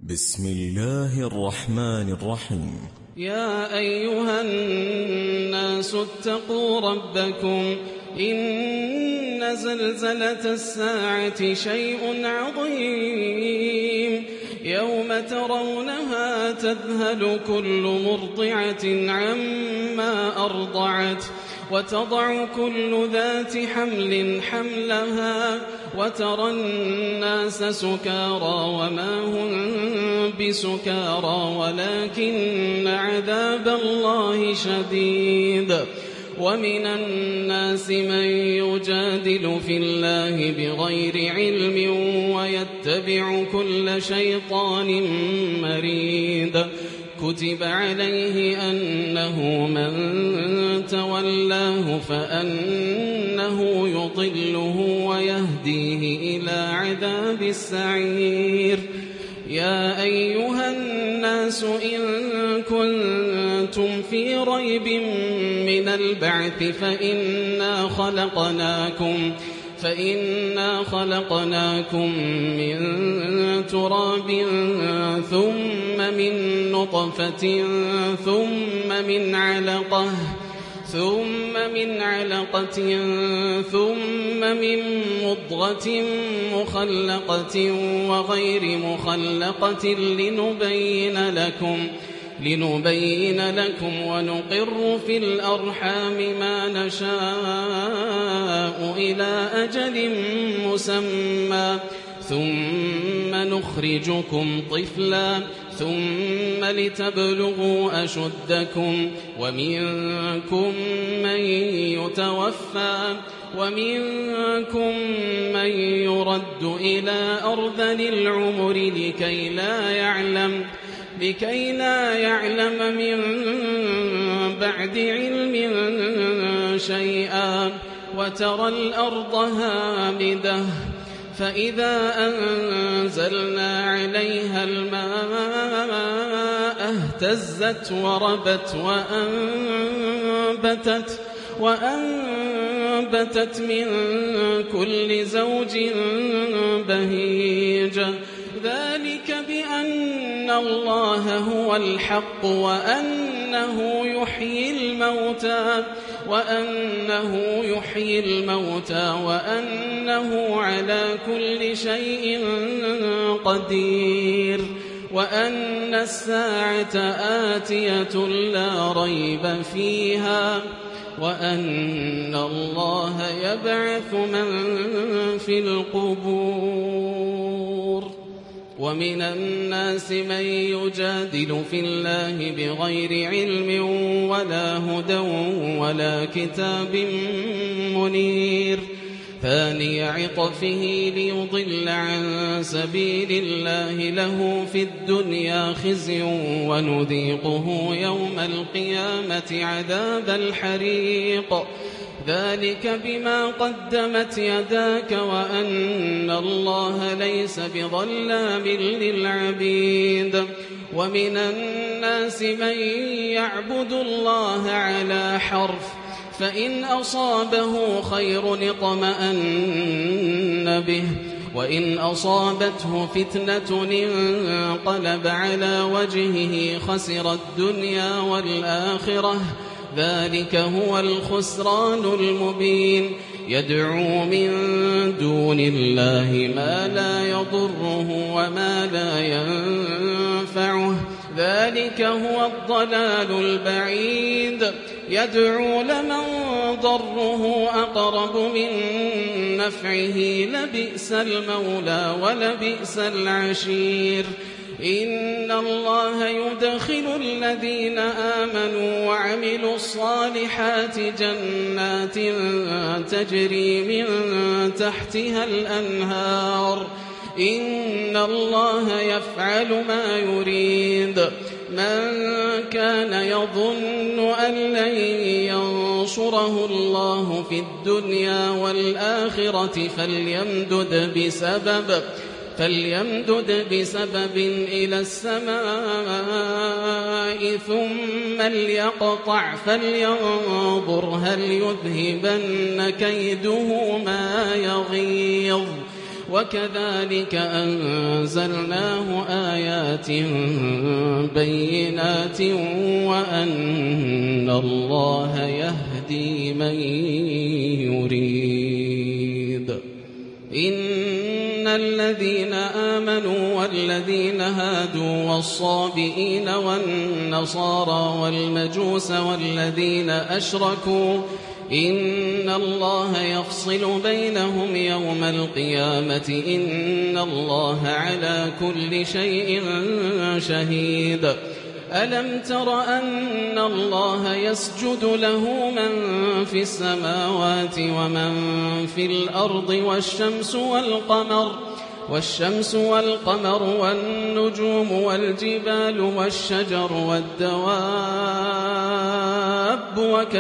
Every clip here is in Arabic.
بسم الله الرحمن الرحيم. يا أيها الناس اتقوا ربكم إن زلزلة الساعة شيء عظيم يوم ترونها تذهل كل مرضعة عما أرضعت وتضع كل ذات حمل حملها وترى الناس سكارى وما هم بسكارى ولكن عذاب الله شديد. ومن الناس من يجادل في الله بغير علم ويتبع كل شيطان مريد. كتب عليه أنه من تولاه فأنه يضله ويهديه إلى عذاب السعير. يا أيها الناس إن كنتم في ريب من البعث فإنا خلقناكم من تراب ثم من نطفة ثم من علقة ثم من مضغة مخلقة وغير مخلقة لنبين لكم ونقر في الأرحام ما نشاء إلى أجل مسمى ثم نخرجكم طفلا ثم لتبلغوا أشدكم ومنكم من يتوفى ومنكم من يرد إلى أرذل العمر لكي لا يعلم من بعد علم شيئا. وترى الأرض هامدة فإذا أنزلنا عليها الماء اهتزت وربت وأنبتت من كل زوج بهيج. ذلك بأن الله هو الحق وأنه يحيي الموتى وأنه على كل شيء قدير وأن الساعة آتية لا ريب فيها وأن الله يبعث من في القبور. ومن الناس من يجادل في الله بغير علم ولا هدى ولا كتاب منير. ثاني عطفه ليضل عن سبيل الله له في الدنيا خزي ونذيقه يوم القيامة عذاب الحريق. ذلك بما قدمت يداك وأن الله ليس بظلام للعبيد. ومن الناس من يعبد الله على حرف فإن أصابه خير اطمأن به وإن أصابته فتنة انقلب على وجهه خسر الدنيا والآخرة. ذلك هو الخسران المبين. يدعو من دون الله ما لا يضره وما لا ينفعه. ذلك هو الضلال البعيد. يدعو لمن ضره أقرب من نفعه لبئس المولى ولبئس العشير. إن الله يدخل الذين آمنوا وعملوا الصالحات جنات تجري من تحتها الأنهار. إن الله يفعل ما يريد. من كان يظن أن لن ينصره الله في الدنيا والآخرة فليمدد بسبب إلى السماء ثم ليقطع فلينظر هل يذهبن كيده ما يغيظ. وكذلك أنزلناه آيات آيات بينات وأن الله يهدي من يريد. إن الذين آمنوا والذين هادوا والصابئين والنصارى والمجوس والذين أشركوا إن الله يفصل بينهم يوم القيامة إن الله على كل شيء شهيد. ألم تر أن الله يسجد له من في السماوات ومن في الأرض والشمس والقمر والنجوم والجبال والشجر والدواب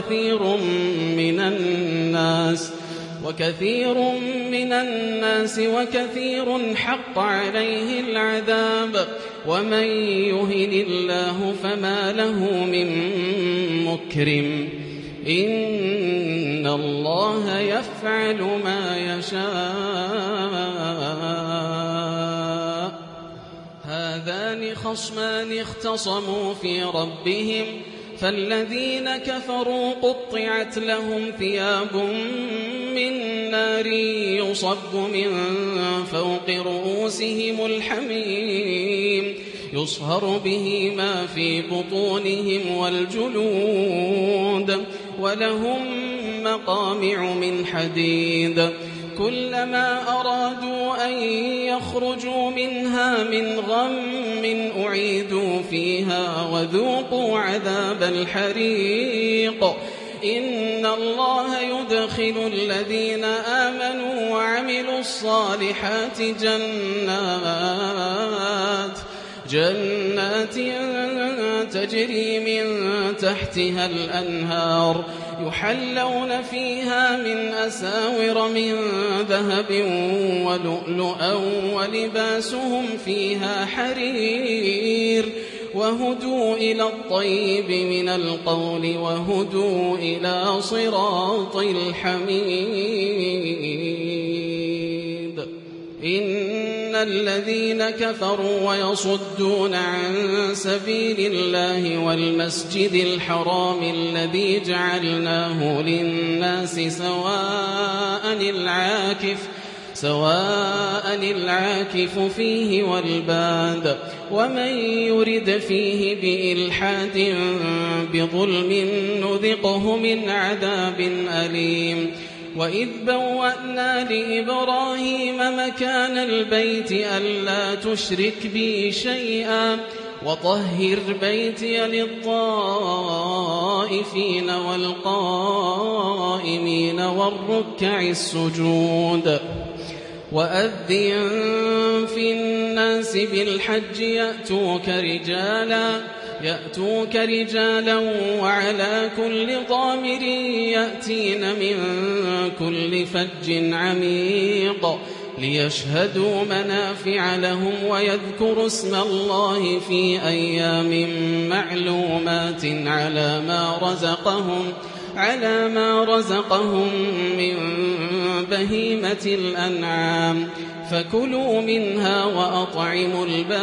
وكثير من الناس وكثير حق عليه العذاب ومن يهن الله فما له من مكرم إن الله يفعل ما يشاء. هذان خصمان اختصموا في ربهم فالذين كفروا قطعت لهم ثياب من نار يصب من فوق رؤوسهم الحميم يصهر به ما في بطونهم والجلود ولهم مقامع من حديد كلما أرادوا أن يخرجوا منها من غم أعيدوا فيها وذوقوا عذاب الحريق. إن الله يدخل الذين آمنوا وعملوا الصالحات جنات تجري من تحتها الأنهار يحلون فيها من أساور من ذهب ولؤلؤا ولباسهم فيها حرير وهدوا إلى الطيب من القول وهدوا إلى صراط الحميد. إن الذين كفروا ويصدون عن سبيل الله والمسجد الحرام الذي جعلناه للناس سواء العاكف فيه والباد ومن يرد فيه بإلحاد بظلم نذقه من عذاب أليم. وإذ بوأنا لإبراهيم مكان البيت ألا تشرك بي شيئا وطهر بيتي للطائفين والقائمين والركع السجود. وأذن في الناس بالحج يأتوك رجالا وعلى كل ضامر يأتين من كل فج عميق ليشهدوا منافع لهم ويذكروا اسم الله في أيام معلومات على ما رزقهم من بهيمة الأنعام فكلوا منها وأطعموا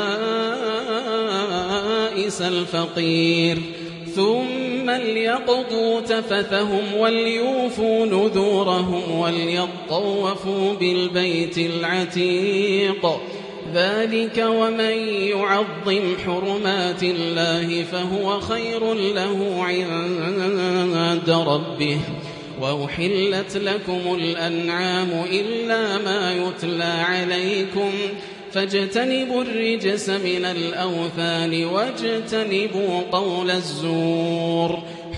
البائس الفقير ثم ليقضوا تفثهم وليوفوا نذورهم وليطوفوا بالبيت العتيق. ذلك ومن يعظم حرمات الله فهو خير له عند ربه. وأحلت لكم الأنعام إلا ما يتلى عليكم فاجتنبوا الرجس من الأوثان واجتنبوا قول الزور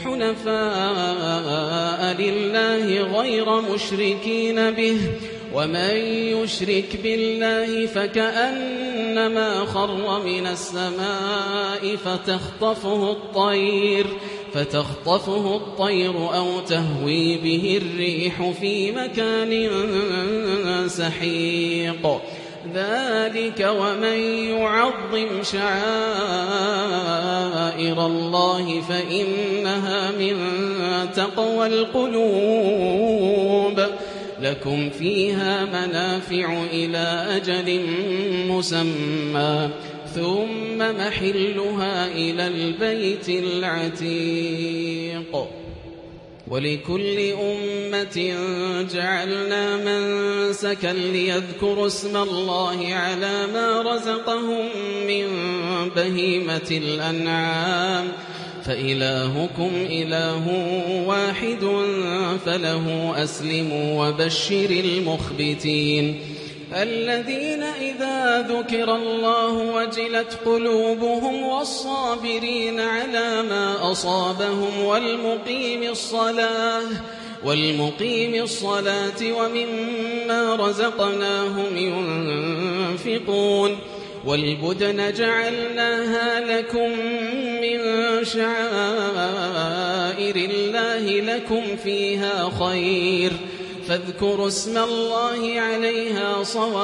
حنفاء لله غير مشركين به ومن يشرك بالله فكأنما خر من السماء فتخطفه الطير أو تهوي به الريح في مكان سحيق. ذلك ومن يعظم شعائر الله فإنها من تقوى القلوب. لكم فيها منافع إلى أجل مسمى ثم محلها إلى البيت العتيق. ولكل أمة جعلنا منسكا ليذكروا اسم الله على ما رزقهم من بهيمة الأنعام فإلهكم إله واحد فله أسلموا وبشر المخبتين الذين إذا ذكر الله وجلت قلوبهم والصابرين على ما أصابهم والمقيم الصلاة ومما رزقناهم ينفقون والبدن جعلناها لكم من شعائر الله لكم فيها خير فاذكروا اسم الله عليها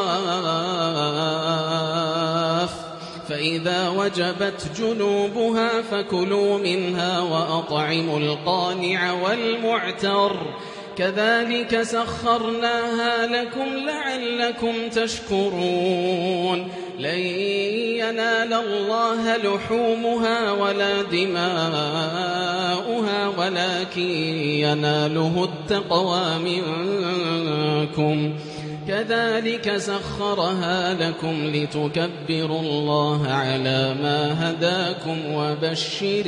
صواف فإذا وجبت جنوبها فكلوا منها وأطعموا القانع والمعتر كذلك سخرناها لكم لعلكم تشكرون لن ينال الله لحومها ولا دماؤها ولكن يناله التقوى منكم كذلك سخرها لكم لتكبروا الله على ما هداكم وبشر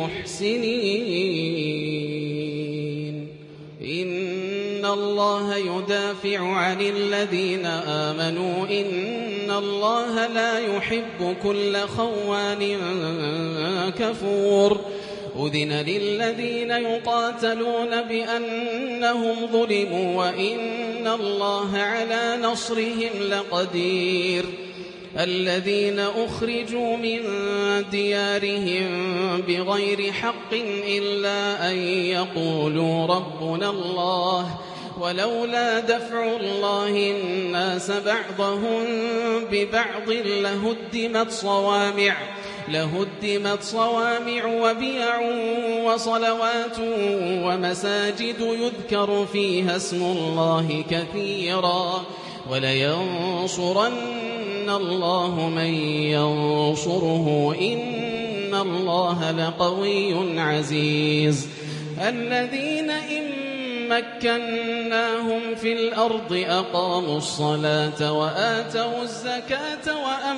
المحسنين إن الله يدافع عن الذين آمنوا إن الله لا يحب كل خوان كفور أذن للذين يقاتلون بأنهم ظلموا وإن الله على نصرهم لقدير الذين أخرجوا من ديارهم بغير حق إلا أن يقولوا ربنا الله ولولا دفع الله الناس بعضهم ببعض لهدمت صوامع وبيع وصلوات ومساجد يذكر فيها اسم الله كثيرا ولينصرن الله من ينصره إن الله لقوي عزيز الذين إن مكناهم في الأرض أقاموا الصلاة وآتوا الزكاة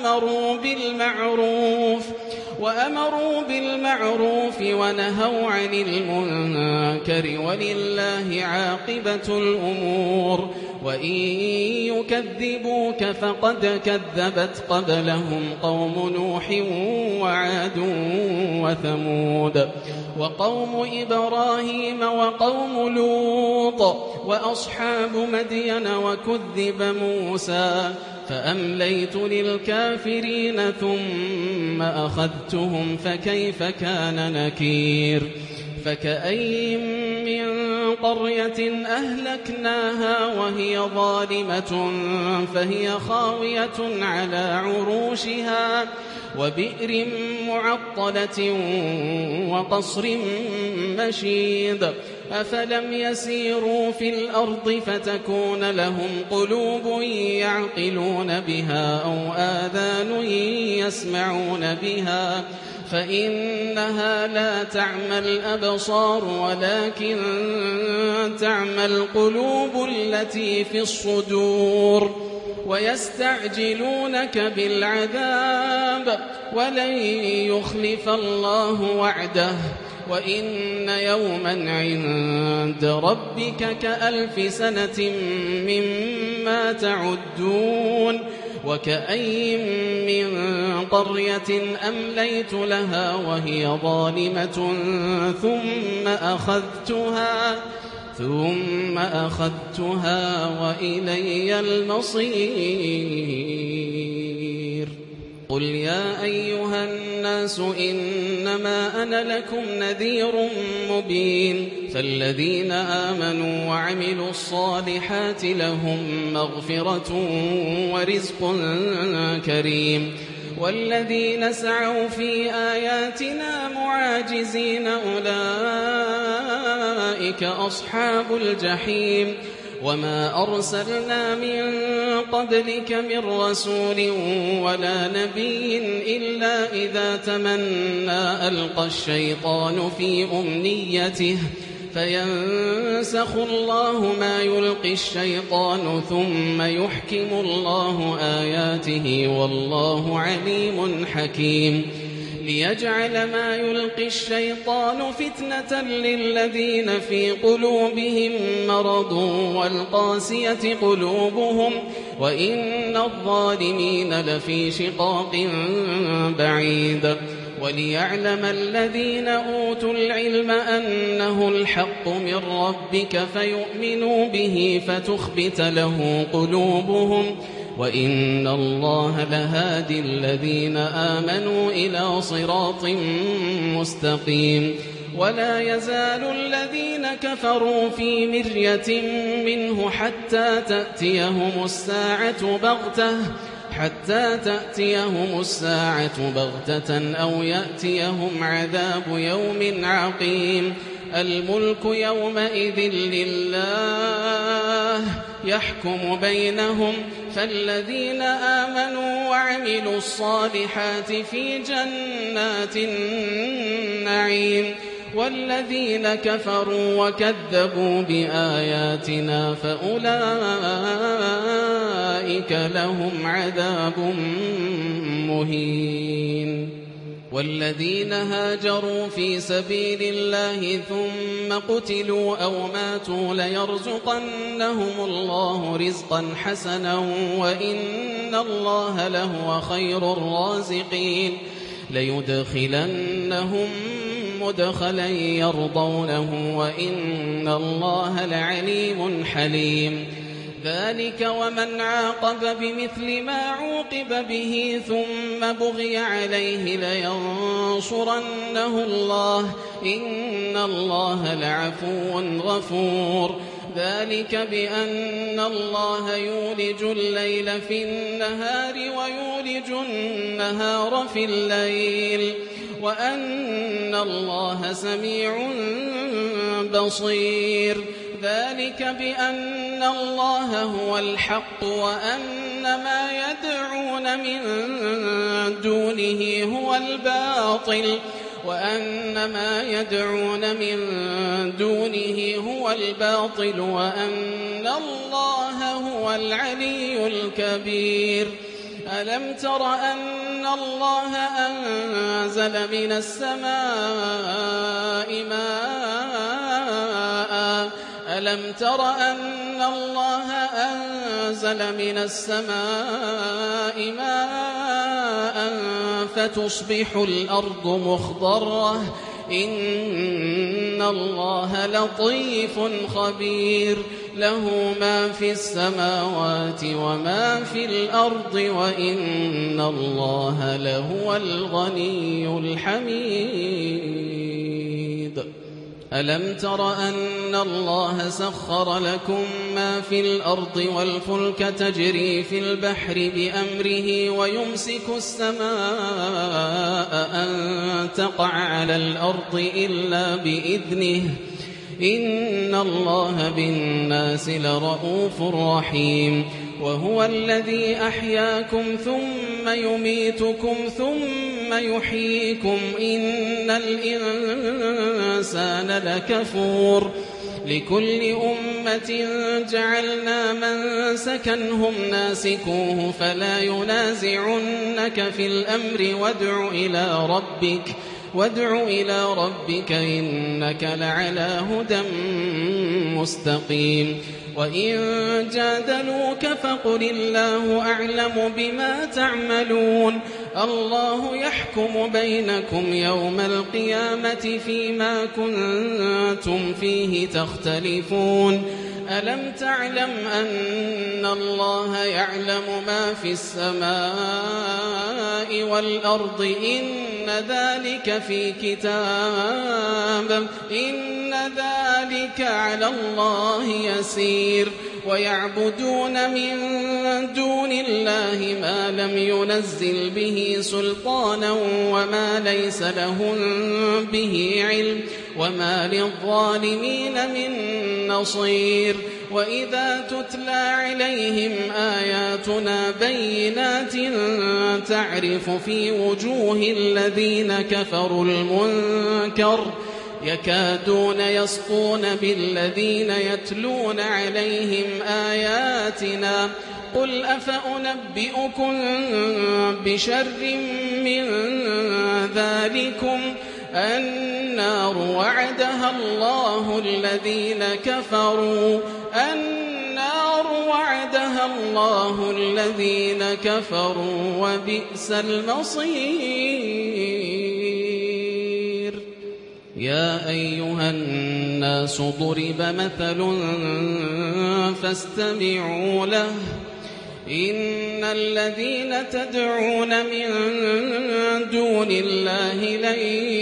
وأمروا بالمعروف ونهوا عن المنكر ولله عاقبة الأمور وإن يكذبوك فقد كذبت قبلهم قوم نوح وعاد وثمود وقوم إبراهيم وقوم لوط وأصحاب مدين وكذب موسى فأمليت للكافرين ثم أخذتهم فكيف كان نكير فكأي من قرية أهلكناها وهي ظالمة فهي خاوية على عروشها وبئر معطلة وقصر مشيد أفلم يسيروا في الأرض فتكون لهم قلوب يعقلون بها أو آذان يسمعون بها فإنها لا تعمى الأبصار ولكن تعمى القلوب التي في الصدور ويستعجلونك بالعذاب ولن يخلف الله وعده وإن يوما عند ربك كألف سنة مما تعدون وكأي من قرية أمليت لها وهي ظالمة ثم أخذتها وإلي المصير قل يا أيها الناس إنما أنا لكم نذير مبين فالذين آمنوا وعملوا الصالحات لهم مغفرة ورزق كريم والذين سعوا في آياتنا معاجزين أولئك أصحاب الجحيم وما أرسلنا من قبلك من رسول ولا نبي إلا إذا تمنى ألقى الشيطان في أمنيته فينسخ الله ما يلقي الشيطان ثم يحكم الله آياته والله عليم حكيم ليجعل ما يلقي الشيطان فتنة للذين في قلوبهم مرض والقاسية قلوبهم وإن الظالمين لفي شقاق بعيد وليعلم الذين أوتوا العلم أنه الحق من ربك فيؤمنوا به فتخبت له قلوبهم وإن الله لهادي الذين آمنوا إلى صراط مستقيم ولا يزال الذين كفروا في مرية منه حتى تأتيهم الساعة بغتة أو يأتيهم عذاب يوم عقيم الملك يومئذ لله يحكم بينهم فالذين آمنوا وعملوا الصالحات في جنات النعيم والذين كفروا وكذبوا بآياتنا فأولئك لهم عذاب مهين والذين هاجروا في سبيل الله ثم قتلوا أو ماتوا ليرزقنهم الله رزقا حسنا وإن الله لهو خير الرازقين ليدخلنهم مدخلا يرضونه وإن الله لعليم حليم ذلك ومن عاقب بمثل ما عوقب به ثم بغي عليه لينصرنه الله إن الله لعفو غفور ذلك بأن الله يولج الليل في النهار ويولج النهار في الليل وأن الله سميع بصير ذلك بأن الله هو الحق وأن ما يدعون من دونه هو الباطل وأن الله هو العلي الكبير ألم تر أن الله أنزل من السماء ماء فتصبح الأرض مخضرة إن الله لطيف خبير له ما في السماوات وما في الأرض وإن الله لهو الغني الحميد ألم تر أن الله سخر لكم ما في الأرض والفلك تجري في البحر بأمره ويمسك السماء أن تقع على الأرض إلا بإذنه إن الله بالناس لرؤوف رحيم وهو الذي أحياكم ثم يميتكم ثم يحييكم إن الإنسان لكفور لكل أمة جعلنا منسكا هم ناسكوه فلا ينازعنك في الأمر وادع إلى ربك إنك لعلى هدى مستقيم وإن جادلوك فقل الله أعلم بما تعملون الله يحكم بينكم يوم القيامة فيما كنتم فيه تختلفون ألم تعلم أن الله يعلم ما في السماء والأرض إن ذلك في كتاب إن ذلك على الله يسير ويعبدون من دون الله ما لم ينزل به سلطانا وما ليس لهم به علم وما للظالمين من نصير وإذا تتلى عليهم آياتنا بينات تعرف في وجوه الذين كفروا المنكر يكادون يسطون بالذين يتلون عليهم آياتنا قل أفأنبئكم بشر من ذلكم النار وعدها الله الذين كفروا وبئس المصير يا أيها الناس ضرب مثل فاستمعوا له إن الذين تدعون من دون الله لن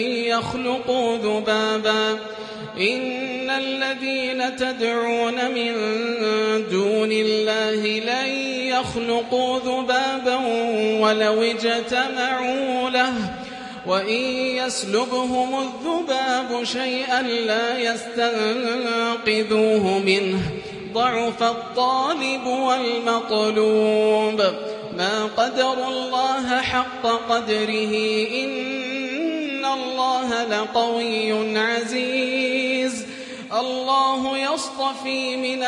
يخلقوا ذبابا ولو اجتمعوا له وإن يسلبهم الذباب شيئا لا يستنقذوه منه ضعف الطالب والمطلوب ما قدروا الله حق قدره إن الله لقوي عزيز الله يصطفي من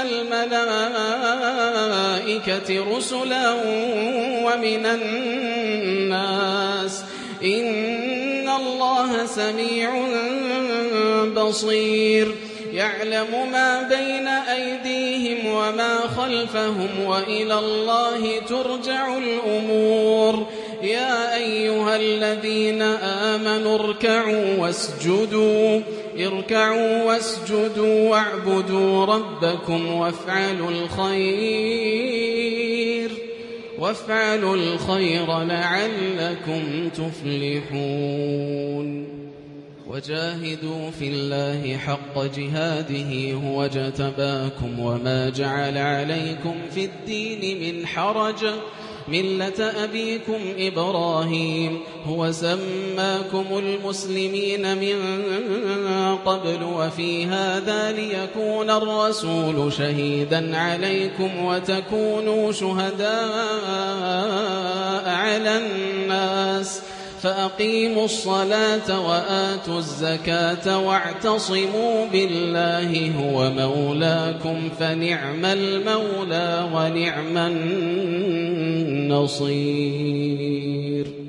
الملائكة رسلا ومن الناس إن الله سميع بصير يعلم ما بين أيديهم وما خلفهم وإلى الله ترجع الأمور يا أيها الذين آمنوا اركعوا واسجدوا واعبدوا ربكم وافعلوا الخير لعلكم تفلحون وجاهدوا في الله حق جهاده هو اجتباكم وما جعل عليكم في الدين من حرج ملة أبيكم إبراهيم هو سماكم المسلمين من قبل وفي هذا ليكون الرسول شهيدا عليكم وتكونوا شهداء على الناس فأقيموا الصلاة وآتوا الزكاة واعتصموا بالله هو مولاكم فنعم المولى ونعم النصير